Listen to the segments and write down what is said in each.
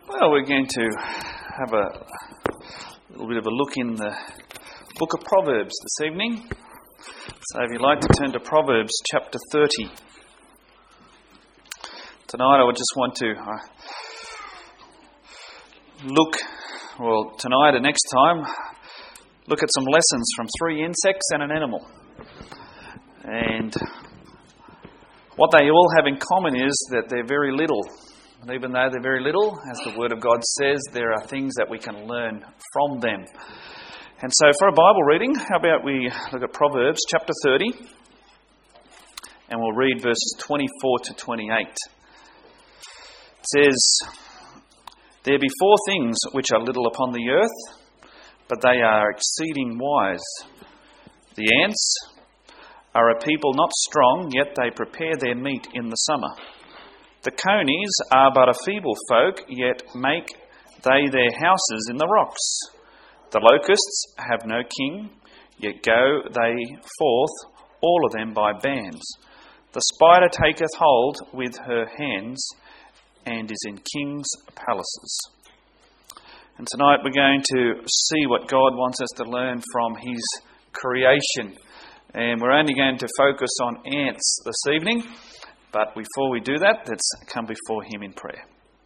Well, we're going to have a little bit of a look in the book of Proverbs this evening. So if you'd like to turn to Proverbs chapter 30. Tonight I would just want to tonight and next time, look at some lessons from 3 insects and an animal. And what they all have in common is that they're very little. And even though they're very little, as the Word of God says, there are things that we can learn from them. And so for a Bible reading, how about we look at Proverbs chapter 30, and we'll read verses 24 to 28. It says, "There be 4 things which are little upon the earth, but they are exceeding wise. The ants are a people not strong, yet they prepare their meat in the summer. The conies are but a feeble folk, yet make they their houses in the rocks. The locusts have no king, yet go they forth, all of them by bands. The spider taketh hold with her hands, and is in kings' palaces." And tonight we're going to see what God wants us to learn from His creation. And we're only going to focus on ants this evening. But before we do that, let's come before Him in prayer.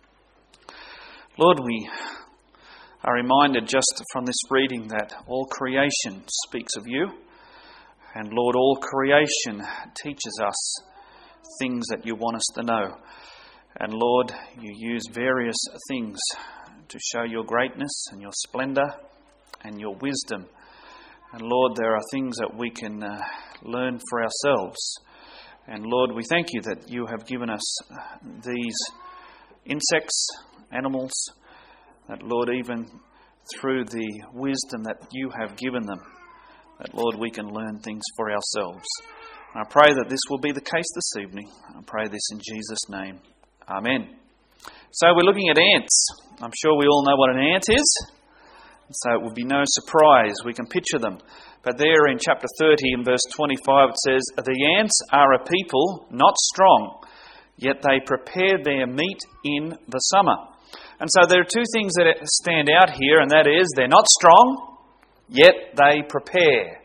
Lord, we are reminded just from this reading that all creation speaks of You. And Lord, all creation teaches us things that You want us to know. And Lord, You use various things to show Your greatness and Your splendour and Your wisdom. And Lord, there are things that we can learn for ourselves. And Lord, we thank You that You have given us these insects, animals, that Lord, even through the wisdom that You have given them, that Lord, we can learn things for ourselves. And I pray that this will be the case this evening. I pray this in Jesus' name. Amen. So we're looking at ants. I'm sure we all know what an ant is. So it will be no surprise. We can picture them. But there in chapter 30 in verse 25 it says, "The ants are a people not strong, yet they prepare their meat in the summer." And so there are 2 things that stand out here, and that is they're not strong, yet they prepare.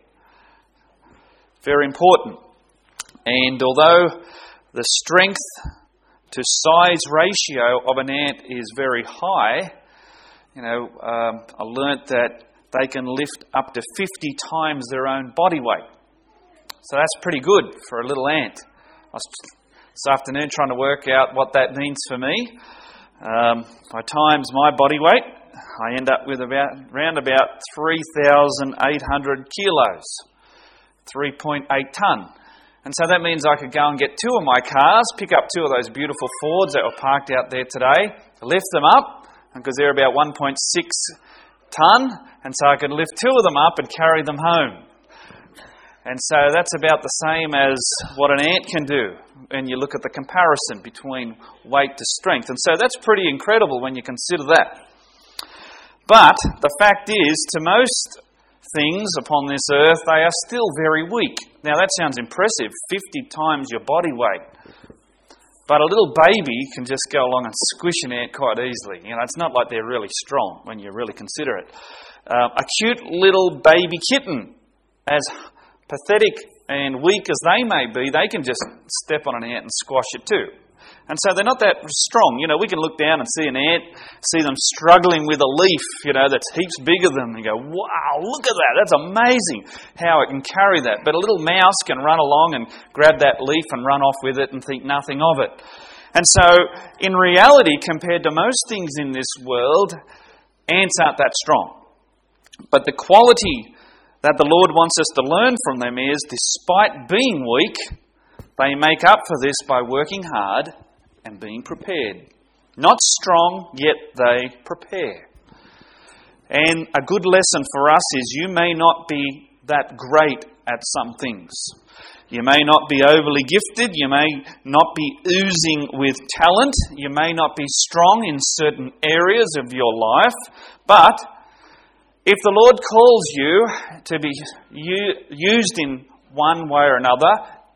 Very important. And although the strength to size ratio of an ant is very high, I learnt that they can lift up to 50 times their own body weight. So that's pretty good for a little ant. I was this afternoon trying to work out what that means for me. If I times my body weight, I end up with around about 3,800 kilos, 3.8 tonne. And so that means I could go and get 2 of my cars, pick up 2 of those beautiful Fords that were parked out there today, lift them up, because they're about 1.6 tonne, and so I could lift 2 of them up and carry them home. And so that's about the same as what an ant can do when you look at the comparison between weight to strength. And so that's pretty incredible when you consider that. But the fact is, to most things upon this earth, they are still very weak. Now that sounds impressive, 50 times your body weight. But a little baby can just go along and squish an ant quite easily. It's not like they're really strong when you really consider it. A cute little baby kitten, as pathetic and weak as they may be, they can just step on an ant and squash it too. And so they're not that strong. We can look down and see an ant, see them struggling with a leaf, that's heaps bigger than them, and go, wow, look at that, that's amazing how it can carry that. But a little mouse can run along and grab that leaf and run off with it and think nothing of it. And so, in reality, compared to most things in this world, ants aren't that strong. But the quality that the Lord wants us to learn from them is, despite being weak, they make up for this by working hard and being prepared. Not strong, yet they prepare. And a good lesson for us is you may not be that great at some things. You may not be overly gifted. You may not be oozing with talent. You may not be strong in certain areas of your life. But if the Lord calls you to be used in one way or another,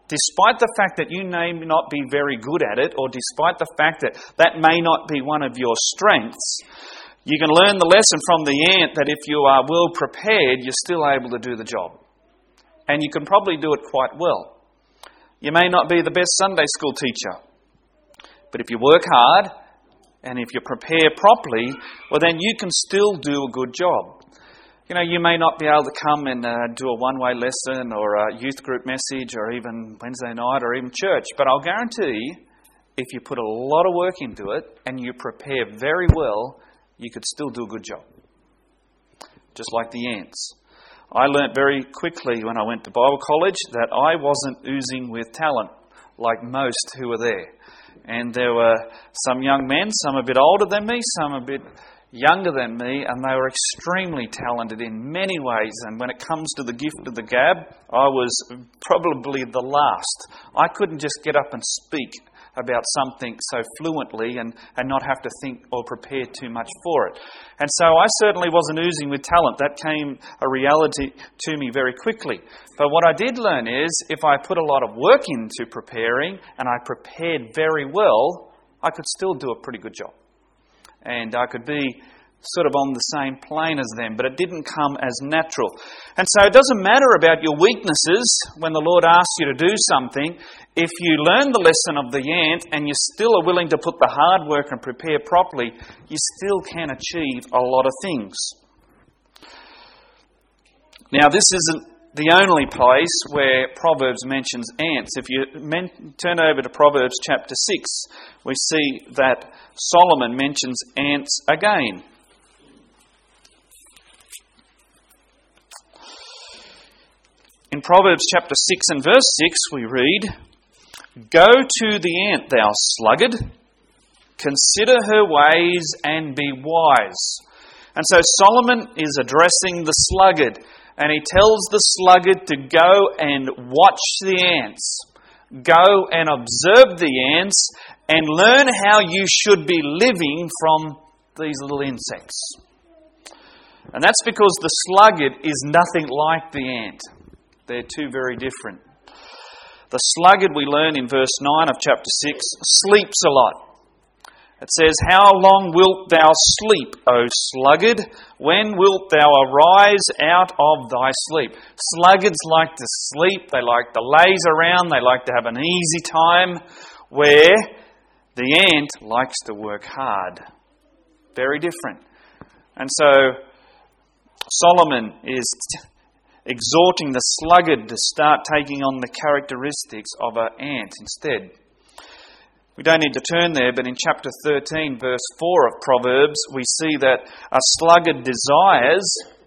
despite the fact that you may not be very good at it, or despite the fact that that may not be one of your strengths, you can learn the lesson from the ant that if you are well prepared, you're still able to do the job. And you can probably do it quite well. You may not be the best Sunday school teacher, but if you work hard and if you prepare properly, well then you can still do a good job. You know, you may not be able to come and do a one-way lesson or a youth group message or even Wednesday night or even church, but I'll guarantee if you put a lot of work into it and you prepare very well, you could still do a good job. Just like the ants. I learnt very quickly when I went to Bible college that I wasn't oozing with talent like most who were there. And there were some young men, some a bit older than me, some a bit younger than me, and they were extremely talented in many ways. And when it comes to the gift of the gab, I was probably the last. I couldn't just get up and speak about something so fluently and not have to think or prepare too much for it. And so I certainly wasn't oozing with talent. That came a reality to me very quickly. But what I did learn is if I put a lot of work into preparing and I prepared very well, I could still do a pretty good job. And I could be sort of on the same plane as them, but it didn't come as natural. And so it doesn't matter about your weaknesses when the Lord asks you to do something. If you learn the lesson of the ant and you still are willing to put the hard work and prepare properly, you still can achieve a lot of things. Now, this isn't the only place where Proverbs mentions ants. If you turn over to Proverbs chapter 6, we see that Solomon mentions ants again. In Proverbs chapter 6 and verse 6 we read, "Go to the ant, thou sluggard, consider her ways and be wise." And so Solomon is addressing the sluggard, and he tells the sluggard to go and watch the ants. Go and observe the ants and learn how you should be living from these little insects. And that's because the sluggard is nothing like the ant. They're two very different. The sluggard, we learn in verse 9 of chapter 6, sleeps a lot. It says, "How long wilt thou sleep, O sluggard? When wilt thou arise out of thy sleep?" Sluggards like to sleep. They like to laze around. They like to have an easy time, where the ant likes to work hard. Very different. And so Solomon is exhorting the sluggard to start taking on the characteristics of an ant instead. We don't need to turn there, but in chapter 13, verse 4 of Proverbs, we see that a sluggard desires,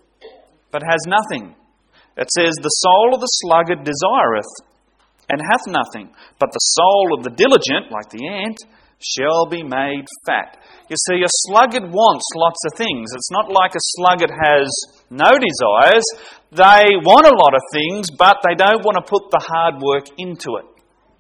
but has nothing. It says, "The soul of the sluggard desireth, and hath nothing, but the soul of the diligent," like the ant, "shall be made fat." You see, a sluggard wants lots of things. It's not like a sluggard has no desires. They want a lot of things, but they don't want to put the hard work into it.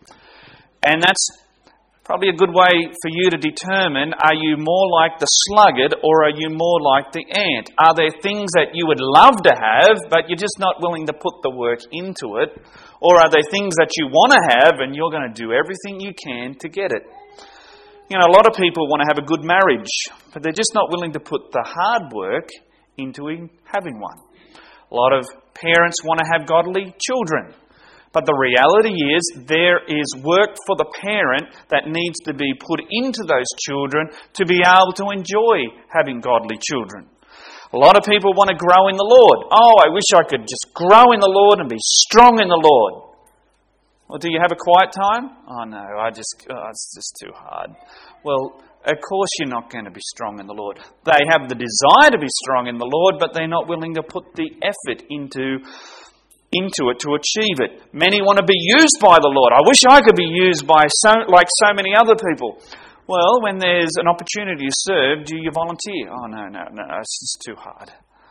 And that's probably a good way for you to determine, are you more like the sluggard or are you more like the ant? Are there things that you would love to have, but you're just not willing to put the work into it? Or are there things that you want to have and you're going to do everything you can to get it? You know, a lot of people want to have a good marriage, but they're just not willing to put the hard work into having one. A lot of parents want to have godly children, but the reality is there is work for the parent that needs to be put into those children to be able to enjoy having godly children. A lot of people want to grow in the Lord. "Oh, I wish I could just grow in the Lord and be strong in the Lord." Well, do you have a quiet time? "Oh no, it's just too hard." Well, of course you're not going to be strong in the Lord. They have the desire to be strong in the Lord, but they're not willing to put the effort into it to achieve it. Many want to be used by the Lord. "I wish I could be used by so many other people." Well, when there's an opportunity to serve, do you volunteer? "Oh no, it's just too hard."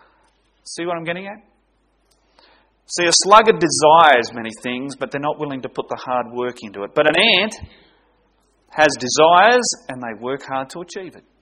See what I'm getting at? See, a sluggard desires many things, but they're not willing to put the hard work into it. But an ant has desires, and they work hard to achieve it.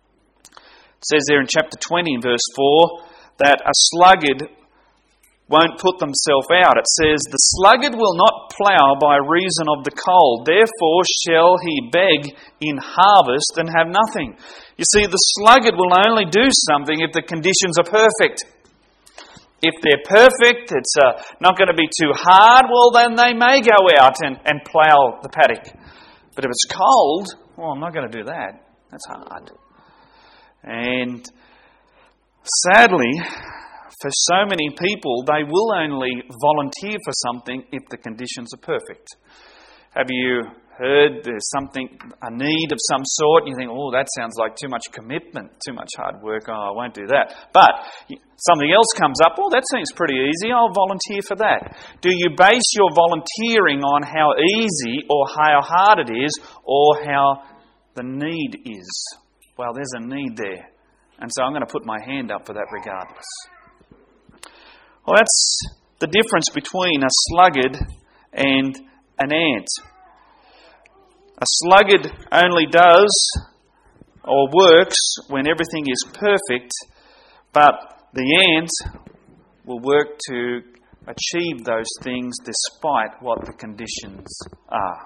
It says there in chapter 20, verse 4, that a sluggard won't put themselves out. It says, "The sluggard will not plough by reason of the cold. Therefore shall he beg in harvest and have nothing. You see, the sluggard will only do something if the conditions are perfect. If they're perfect, it's not going to be too hard, well then they may go out and plough the paddock. But if it's cold, well, I'm not going to do that. That's hard. And sadly, for so many people, they will only volunteer for something if the conditions are perfect. Have you heard there's a need of some sort, and you think, oh, that sounds like too much commitment, too much hard work, oh, I won't do that. But something else comes up, oh, that seems pretty easy, I'll volunteer for that. Do you base your volunteering on how easy or how hard it is, or how the need is? Well, there's a need there, and so I'm going to put my hand up for that regardless. Well, that's the difference between a sluggard and an ant. A sluggard only does or works when everything is perfect, but the ant will work to achieve those things despite what the conditions are.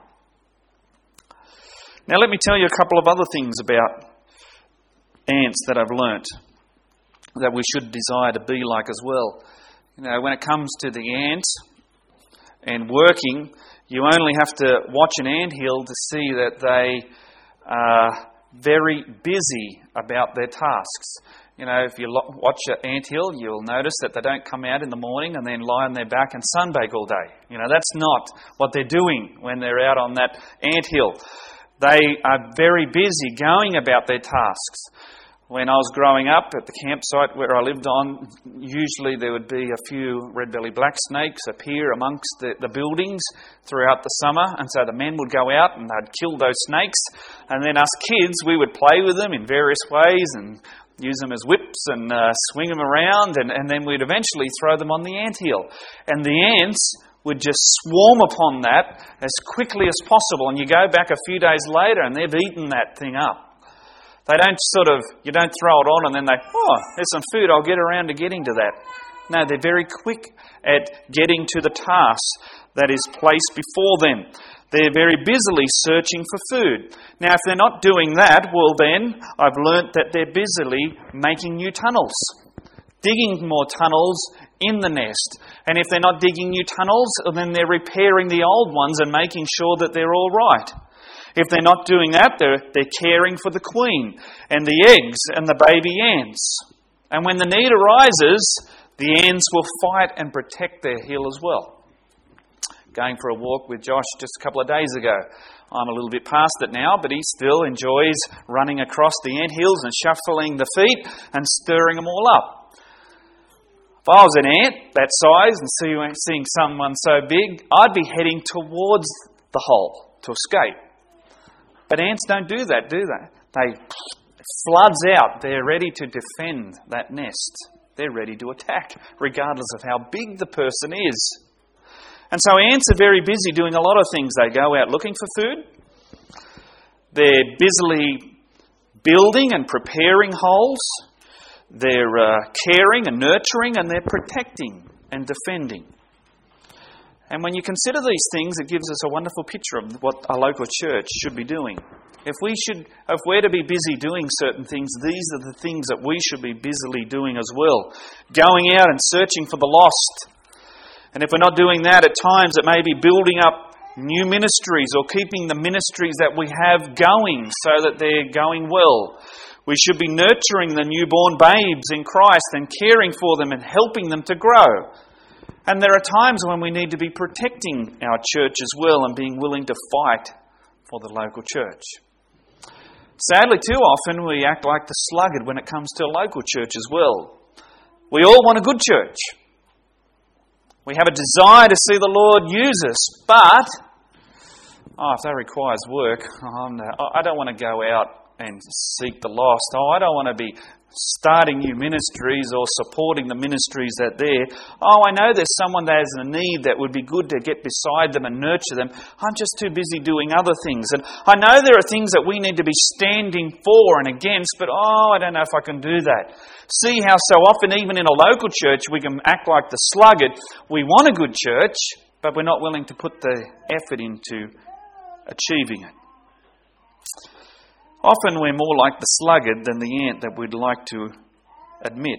Now let me tell you a couple of other things about ants that I've learnt that we should desire to be like as well. You know, when it comes to the ant and working, you only have to watch an anthill to see that they are very busy about their tasks. You know, if you watch an anthill, you'll notice that they don't come out in the morning and then lie on their back and sunbake all day. You know, that's not what they're doing when they're out on that anthill. They are very busy going about their tasks. When I was growing up at the campsite where I lived on, usually there would be a few red-bellied black snakes appear amongst the buildings throughout the summer, and so the men would go out and they'd kill those snakes, and then us kids, we would play with them in various ways and use them as whips and swing them around, and then we'd eventually throw them on the anthill. And the ants would just swarm upon that as quickly as possible, and you go back a few days later and they've eaten that thing up. They don't you don't throw it on and then there's some food, I'll get around to getting to that. No, they're very quick at getting to the task that is placed before them. They're very busily searching for food. Now, if they're not doing that, well then, I've learnt that they're busily making new tunnels, digging more tunnels in the nest. And if they're not digging new tunnels, then they're repairing the old ones and making sure that they're all right. If they're not doing that, they're caring for the queen and the eggs and the baby ants. And when the need arises, the ants will fight and protect their hill as well. Going for a walk with Josh just a couple of days ago. I'm a little bit past it now, but he still enjoys running across the ant hills and shuffling the feet and stirring them all up. If I was an ant that size and seeing someone so big, I'd be heading towards the hole to escape. But ants don't do that, do they? They floods out. They're ready to defend that nest. They're ready to attack, regardless of how big the person is. And so ants are very busy doing a lot of things. They go out looking for food. They're busily building and preparing holes. They're caring and nurturing, and they're protecting and defending. And when you consider these things, it gives us a wonderful picture of what a local church should be doing. If we're to be busy doing certain things, these are the things that we should be busily doing as well. Going out and searching for the lost. And if we're not doing that, at times it may be building up new ministries or keeping the ministries that we have going so that they're going well. We should be nurturing the newborn babes in Christ and caring for them and helping them to grow. And there are times when we need to be protecting our church as well and being willing to fight for the local church. Sadly, too often we act like the sluggard when it comes to a local church as well. We all want a good church. We have a desire to see the Lord use us, but if that requires work, I don't want to go out and seek the lost. I don't want to be starting new ministries or supporting the ministries that there. I know there's someone that has a need that would be good to get beside them and nurture them. I'm just too busy doing other things. And I know there are things that we need to be standing for and against, but I don't know if I can do that. See how so often, even in a local church, we can act like the sluggard. We want a good church, but we're not willing to put the effort into achieving it. Often we're more like the sluggard than the ant that we'd like to admit.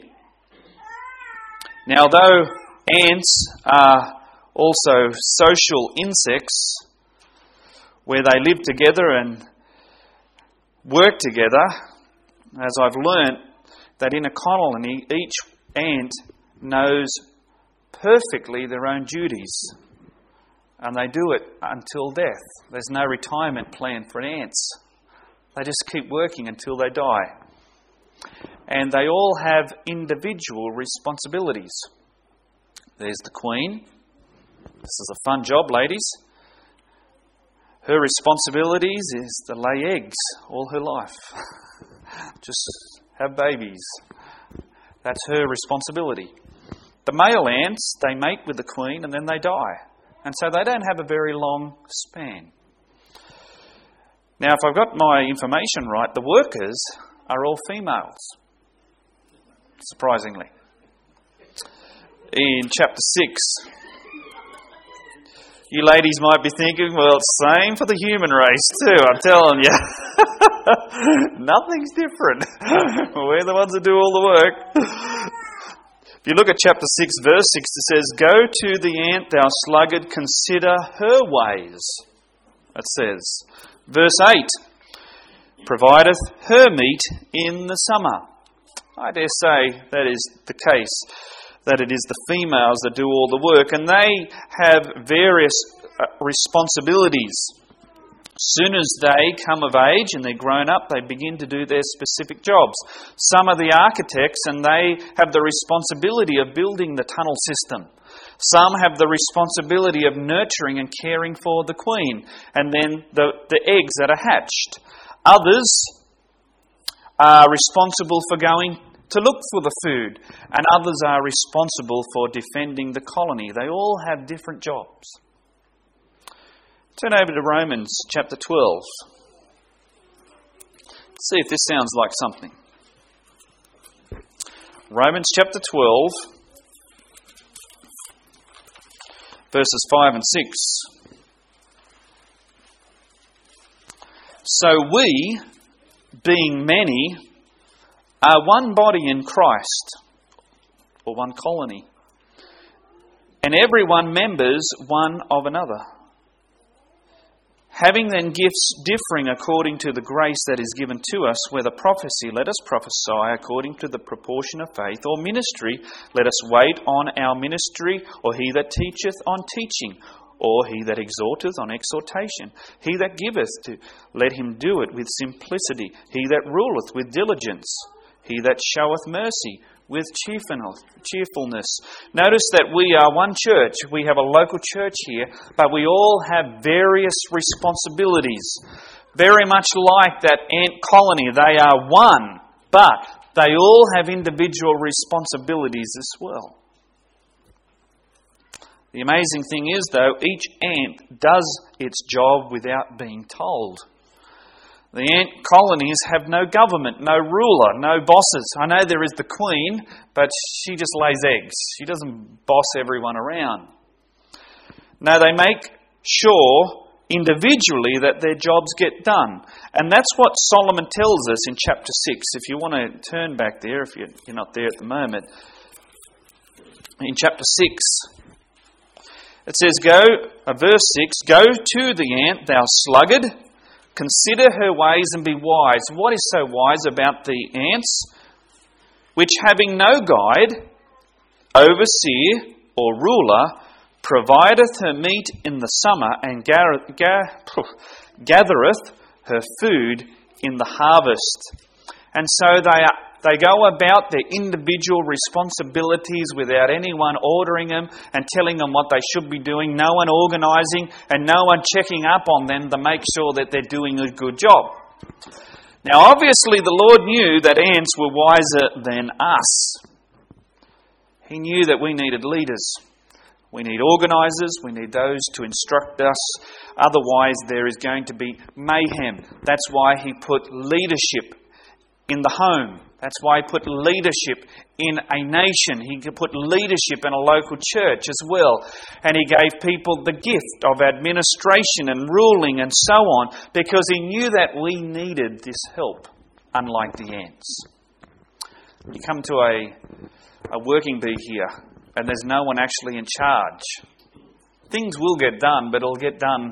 Now, though ants are also social insects, where they live together and work together, as I've learnt, that in a colony each ant knows perfectly their own duties, and they do it until death. There's no retirement plan for ants. They just keep working until they die. And they all have individual responsibilities. There's the queen. This is a fun job, ladies. Her responsibilities is to lay eggs all her life. Just have babies. That's her responsibility. The male ants, they mate with the queen and then they die. And so they don't have a very long span. Now, if I've got my information right, the workers are all females. Surprisingly. In chapter 6, you ladies might be thinking, well, same for the human race too, I'm telling you. Nothing's different. We're the ones that do all the work. If you look at chapter 6, verse 6, it says, "Go to the ant, thou sluggard, consider her ways." It says. Verse 8, "Provideth her meat in the summer." I dare say that is the case, that it is the females that do all the work, and they have various responsibilities. As soon as they come of age and they're grown up, they begin to do their specific jobs. Some are the architects, and they have the responsibility of building the tunnel system. Some have the responsibility of nurturing and caring for the queen, and then the eggs that are hatched. Others are responsible for going to look for the food, and others are responsible for defending the colony. They all have different jobs. Turn over to Romans chapter 12. See if this sounds like something. Romans chapter 12, verses 5 and 6. "So we, being many, are one body in Christ," or one colony, "and every one members one of another. Having then gifts differing according to the grace that is given to us, whether prophecy, let us prophesy according to the proportion of faith, or ministry, let us wait on our ministry, or he that teacheth on teaching, or he that exhorteth on exhortation. He that giveth, let him do it with simplicity. He that ruleth with diligence. He that showeth mercy with cheerfulness." Notice that we are one church. We have a local church here, but we all have various responsibilities. Very much like that ant colony, they are one, but they all have individual responsibilities as well. The amazing thing is, though, each ant does its job without being told. The ant colonies have no government, no ruler, no bosses. I know there is the queen, but she just lays eggs. She doesn't boss everyone around. No, they make sure individually that their jobs get done. And that's what Solomon tells us in chapter 6. If you want to turn back there, if you're not there at the moment. In chapter 6, it says, verse 6, "Go to the ant, thou sluggard, consider her ways and be wise." What is so wise about the ants? "Which having no guide, overseer, or ruler, provideth her meat in the summer, and gathereth her food in the harvest." And so they go about their individual responsibilities without anyone ordering them and telling them what they should be doing, no one organising and no one checking up on them to make sure that they're doing a good job. Now, obviously, the Lord knew that ants were wiser than us. He knew that we needed leaders. We need organisers. We need those to instruct us. Otherwise, there is going to be mayhem. That's why He put leadership in the home. That's why He put leadership in a nation. He could put leadership in a local church as well. And He gave people the gift of administration and ruling and so on, because He knew that we needed this help, unlike the ants. You come to a working bee here, and there's no one actually in charge. Things will get done, but it'll get done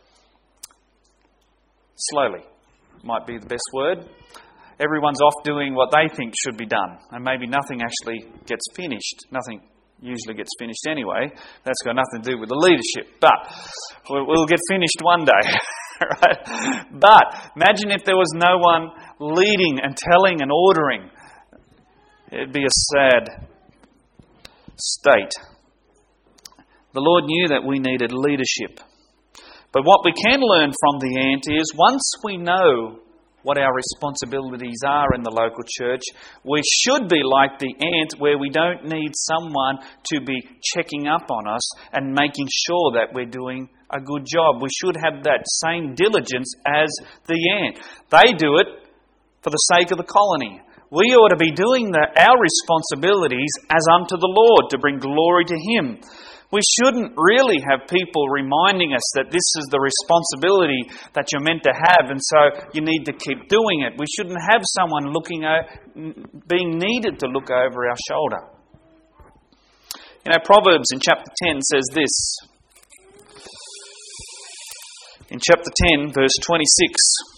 slowly. Might be the best word. Everyone's off doing what they think should be done, and maybe nothing actually gets finished. Nothing usually gets finished anyway. That's got nothing to do with the leadership, but we'll get finished one day. Right? But imagine if there was no one leading and telling and ordering. It'd be a sad state. The Lord knew that we needed leadership. But what we can learn from the ant is, once we know what our responsibilities are in the local church, we should be like the ant, where we don't need someone to be checking up on us and making sure that we're doing a good job. We should have that same diligence as the ant. They do it for the sake of the colony. We ought to be doing our responsibilities as unto the Lord, to bring glory to Him. We shouldn't really have people reminding us that this is the responsibility that you're meant to have, and so you need to keep doing it. We shouldn't have someone being needed to look over our shoulder. Proverbs in chapter 10 says this. In chapter 10, verse 26.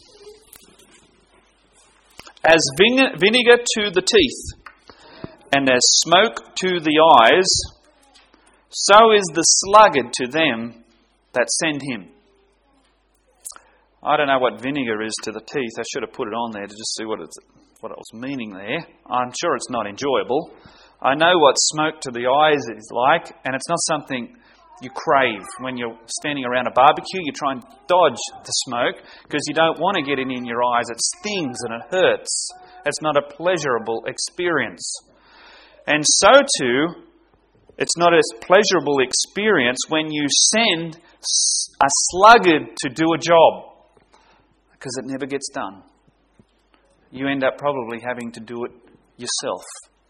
As vinegar to the teeth, and as smoke to the eyes, so is the sluggard to them that send him. I don't know what vinegar is to the teeth. I should have put it on there to just see what it was meaning there. I'm sure it's not enjoyable. I know what smoke to the eyes is like, and it's not something you crave. When you're standing around a barbecue, you try and dodge the smoke because you don't want to get it in your eyes. It stings and it hurts. It's not a pleasurable experience. And so too, it's not a pleasurable experience when you send a sluggard to do a job, because it never gets done. You end up probably having to do it yourself.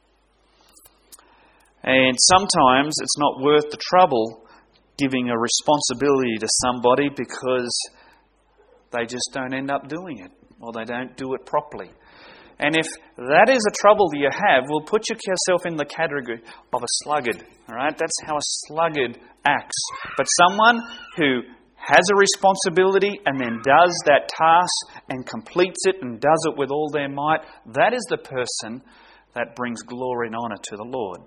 And sometimes it's not worth the trouble giving a responsibility to somebody because they just don't end up doing it, or they don't do it properly. And if that is a trouble that you have, well, put yourself in the category of a sluggard. All right, that's how a sluggard acts. But someone who has a responsibility and then does that task and completes it and does it with all their might, that is the person that brings glory and honour to the Lord.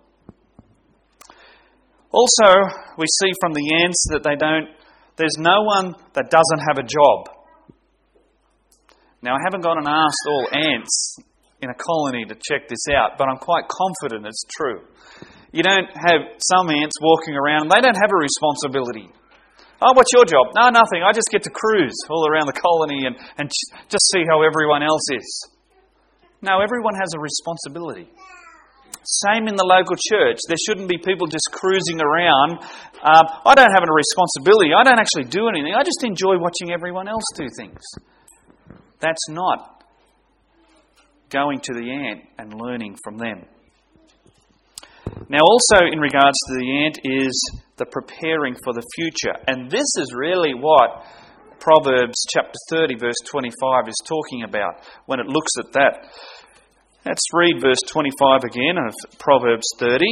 Also, we see from the ants that there's no one that doesn't have a job. Now, I haven't gone and asked all ants in a colony to check this out, but I'm quite confident it's true. You don't have some ants walking around, they don't have a responsibility. Oh, what's your job? No, nothing. I just get to cruise all around the colony and just see how everyone else is. No, everyone has a responsibility. Same in the local church. There shouldn't be people just cruising around. I don't have a responsibility. I don't actually do anything. I just enjoy watching everyone else do things. That's not going to the ant and learning from them. Now, also in regards to the ant is the preparing for the future. And this is really what Proverbs chapter 30, verse 25 is talking about when it looks at that. Let's read verse 25 again of Proverbs 30.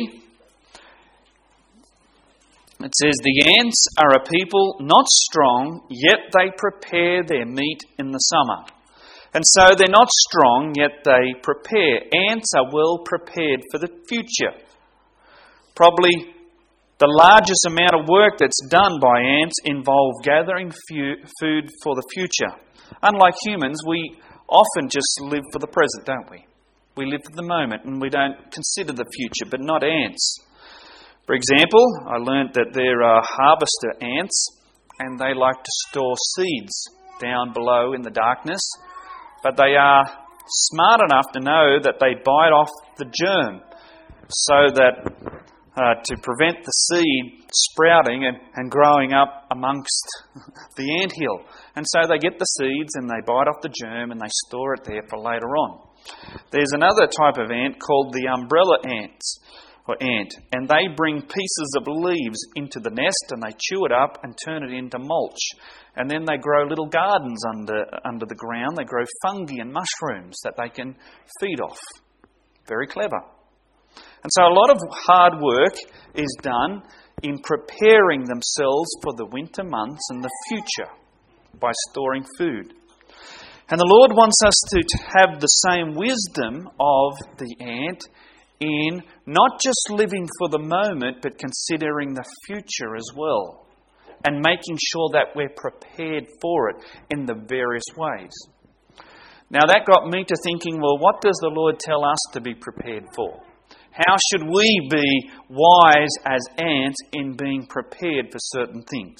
It says, "The ants are a people not strong, yet they prepare their meat in the summer. And so they're not strong, yet they prepare." Ants are well prepared for the future. Probably the largest amount of work that's done by ants involve gathering food for the future. Unlike humans, we often just live for the present, don't we? We live for the moment and we don't consider the future, but not ants. For example, I learnt that there are harvester ants and they like to store seeds down below in the darkness, but they are smart enough to know that they bite off the germ so that to prevent the seed sprouting and growing up amongst the anthill. And so they get the seeds and they bite off the germ and they store it there for later on. There's another type of ant called the umbrella ants, or ant, and they bring pieces of leaves into the nest and they chew it up and turn it into mulch. And then they grow little gardens under the ground. They grow fungi and mushrooms that they can feed off. Very clever. And so a lot of hard work is done in preparing themselves for the winter months and the future by storing food. And the Lord wants us to have the same wisdom of the ant in not just living for the moment, but considering the future as well, and making sure that we're prepared for it in the various ways. Now that got me to thinking, well, what does the Lord tell us to be prepared for? How should we be wise as ants in being prepared for certain things?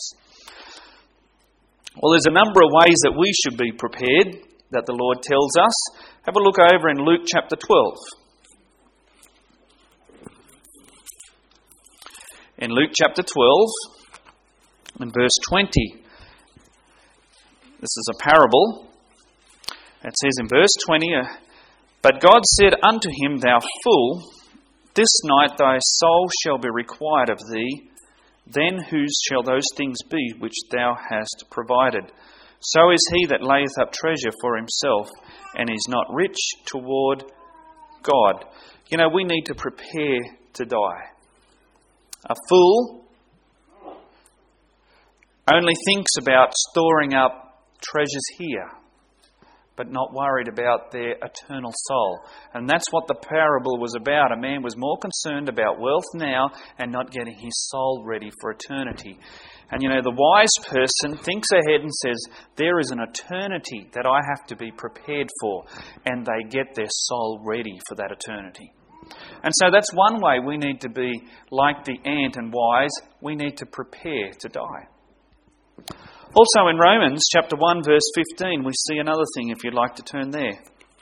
Well, there's a number of ways that we should be prepared that the Lord tells us. Have a look over in Luke chapter 12. In Luke chapter 12, in verse 20, this is a parable. It says in verse 20, "But God said unto him, Thou fool, this night thy soul shall be required of thee. Then whose shall those things be which thou hast provided? So is he that layeth up treasure for himself, and is not rich toward God." You know, we need to prepare to die. A fool only thinks about storing up treasures here, but not worried about their eternal soul. And that's what the parable was about. A man was more concerned about wealth now and not getting his soul ready for eternity. And you know, the wise person thinks ahead and says, there is an eternity that I have to be prepared for. And they get their soul ready for that eternity. And so that's one way we need to be like the ant and wise. We need to prepare to die. Also in Romans chapter 1 verse 15 we see another thing, if you'd like to turn there.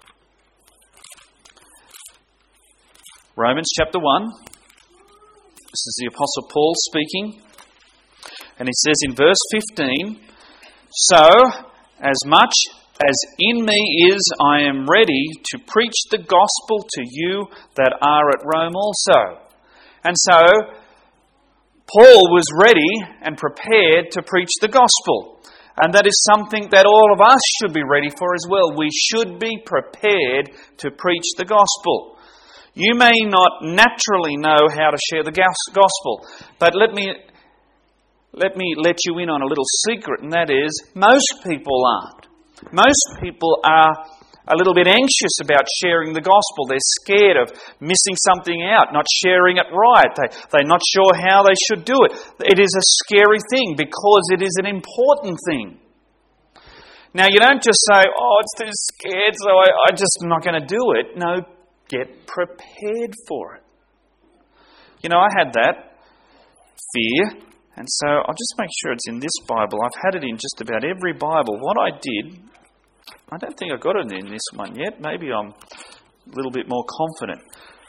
Romans chapter 1. This is the Apostle Paul speaking. And he says in verse 15, "So, as much as in me is, I am ready to preach the gospel to you that are at Rome also." And so, Paul was ready and prepared to preach the gospel. And that is something that all of us should be ready for as well. We should be prepared to preach the gospel. You may not naturally know how to share the gospel, but let me let you in on a little secret, and that is, most people aren't. Most people are a little bit anxious about sharing the gospel. They're scared of missing something out, not sharing it right. They're not sure how they should do it. It is a scary thing because it is an important thing. Now, you don't just say, it's too scared, so I'm just not going to do it. No, get prepared for it. You know, I had that fear, and so I'll just make sure it's in this Bible. I've had it in just about every Bible. What I did, I don't think I got it in this one yet. Maybe I'm a little bit more confident.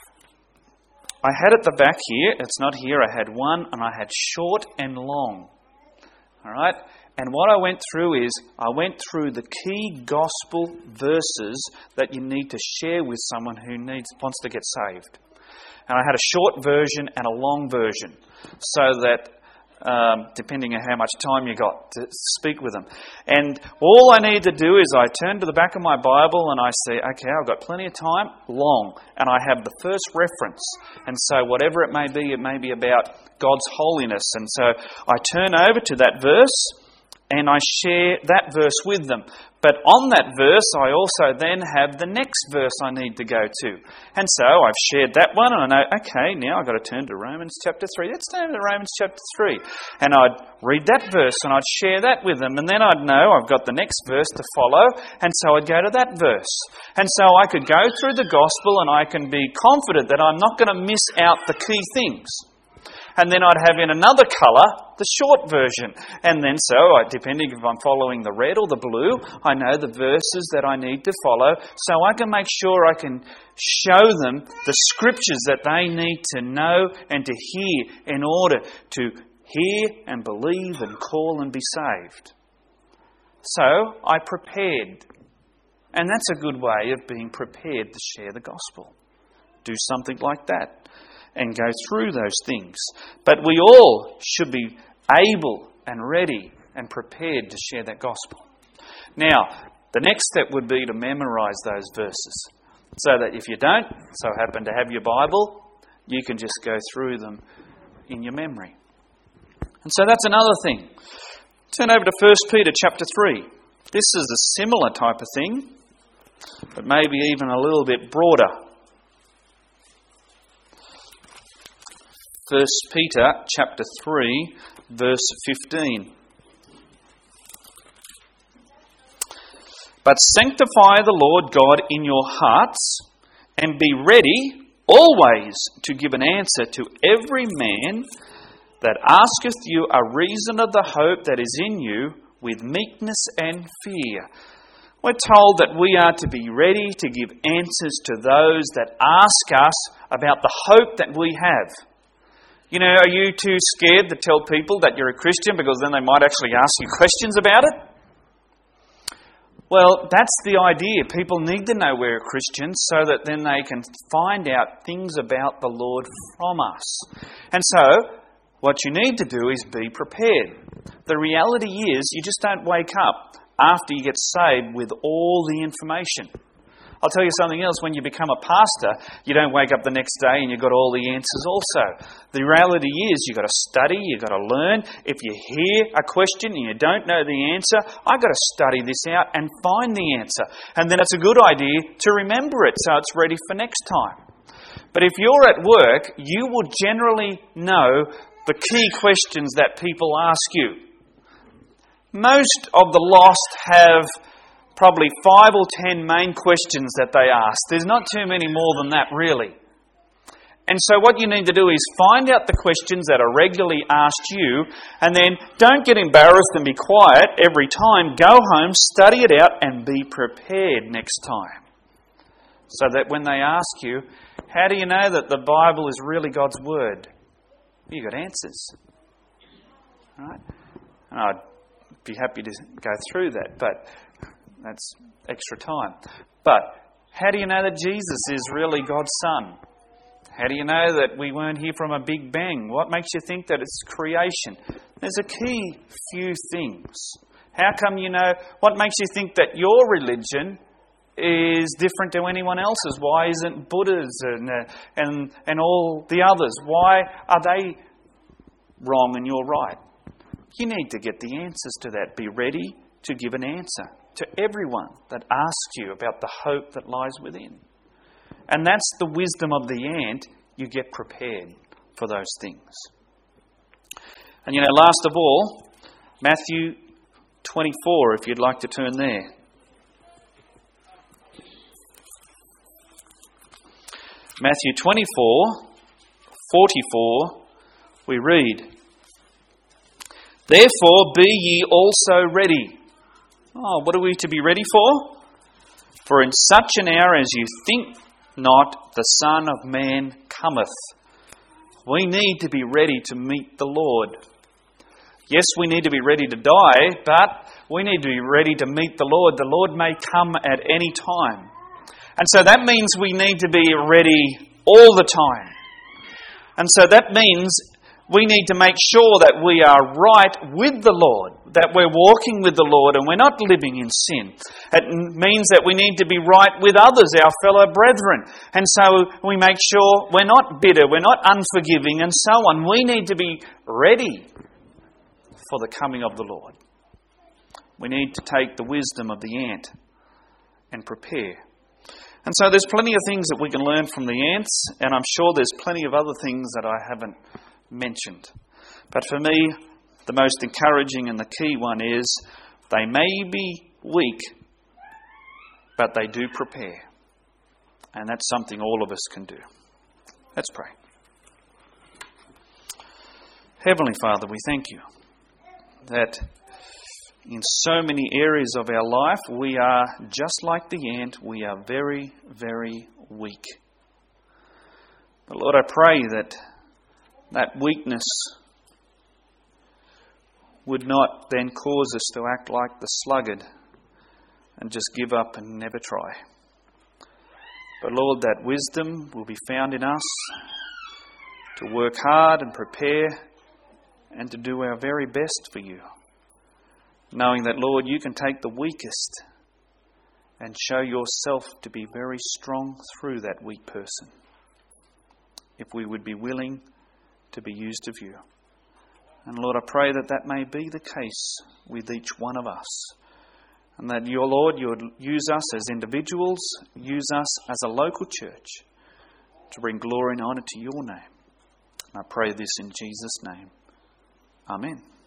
I had at the back here. It's not here. I had one, and I had short and long. All right? And what I went through is, I went through the key gospel verses that you need to share with someone who wants to get saved. And I had a short version and a long version, so that depending on how much time you got to speak with them. And all I need to do is I turn to the back of my Bible and I say, okay, I've got plenty of time, long, and I have the first reference. And so whatever it may be about God's holiness. And so I turn over to that verse and I share that verse with them. But on that verse, I also then have the next verse I need to go to. And so I've shared that one, and I know, okay, now I've got to turn to Romans chapter 3. Let's turn to Romans chapter 3. And I'd read that verse, and I'd share that with them. And then I'd know I've got the next verse to follow, and so I'd go to that verse. And so I could go through the gospel, and I can be confident that I'm not going to miss out the key things. And then I'd have in another colour the short version. And then depending if I'm following the red or the blue, I know the verses that I need to follow. So I can make sure I can show them the scriptures that they need to know and to hear in order to hear and believe and call and be saved. So I prepared And that's a good way of being prepared to share the gospel. Do something like that and go through those things. But we all should be able and ready and prepared to share that gospel. Now, the next step would be to memorize those verses, so that if you don't so happen to have your Bible, you can just go through them in your memory. And so that's another thing. Turn over to 1 Peter chapter 3. This is a similar type of thing, but maybe even a little bit broader. 1 Peter chapter 3, verse 15. But sanctify the Lord God in your hearts, and be ready always to give an answer to every man that asketh you a reason of the hope that is in you, with meekness and fear. We're told that we are to be ready to give answers to those that ask us about the hope that we have. You know, are you too scared to tell people that you're a Christian because then they might actually ask you questions about it? Well, that's the idea. People need to know we're Christians so that then they can find out things about the Lord from us. And so, what you need to do is be prepared. The reality is you just don't wake up after you get saved with all the information. I'll tell you something else. When you become a pastor, you don't wake up the next day and you've got all the answers also. The reality is you've got to study, you've got to learn. If you hear a question and you don't know the answer, I've got to study this out and find the answer. And then it's a good idea to remember it so it's ready for next time. But if you're at work, you will generally know the key questions that people ask you. Most of the lost have probably 5 or 10 main questions that they ask. There's not too many more than that, really. And so what you need to do is find out the questions that are regularly asked you, and then don't get embarrassed and be quiet every time. Go home, study it out, and be prepared next time. So that when they ask you, how do you know that the Bible is really God's Word? You've got answers. All right? And I'd be happy to go through that, but that's extra time. But how do you know that Jesus is really God's Son? How do you know that we weren't here from a big bang? What makes you think that it's creation? There's a key few things. How come you know? What makes you think that your religion is different to anyone else's? Why isn't Buddha's and all the others? Why are they wrong and you're right? You need to get the answers to that. Be ready to give an answer to everyone that asks you about the hope that lies within. And that's the wisdom of the ant. You get prepared for those things. And last of all, Matthew 24, if you'd like to turn there. Matthew 24, 44, we read, Therefore be ye also ready. Oh, what are we to be ready for? For in such an hour as you think not, the Son of Man cometh. We need to be ready to meet the Lord. Yes, we need to be ready to die, but we need to be ready to meet the Lord. The Lord may come at any time. And so that means we need to be ready all the time. And so that means we need to make sure that we are right with the Lord, that we're walking with the Lord and we're not living in sin. It means that we need to be right with others, our fellow brethren. And so we make sure we're not bitter, we're not unforgiving and so on. We need to be ready for the coming of the Lord. We need to take the wisdom of the ant and prepare. And so there's plenty of things that we can learn from the ants, and I'm sure there's plenty of other things that I haven't mentioned. But for me, the most encouraging and the key one is they may be weak, but they do prepare. And that's something all of us can do. Let's pray. Heavenly Father, we thank you that in so many areas of our life we are just like the ant. We are very, very weak. But Lord, I pray that weakness would not then cause us to act like the sluggard and just give up and never try. But Lord, that wisdom will be found in us to work hard and prepare and to do our very best for you, knowing that, Lord, you can take the weakest and show yourself to be very strong through that weak person, if we would be willing to be used of you. And Lord, I pray that that may be the case with each one of us, and that your Lord, you would use us as individuals, use us as a local church to bring glory and honour to your name. And I pray this in Jesus' name. Amen.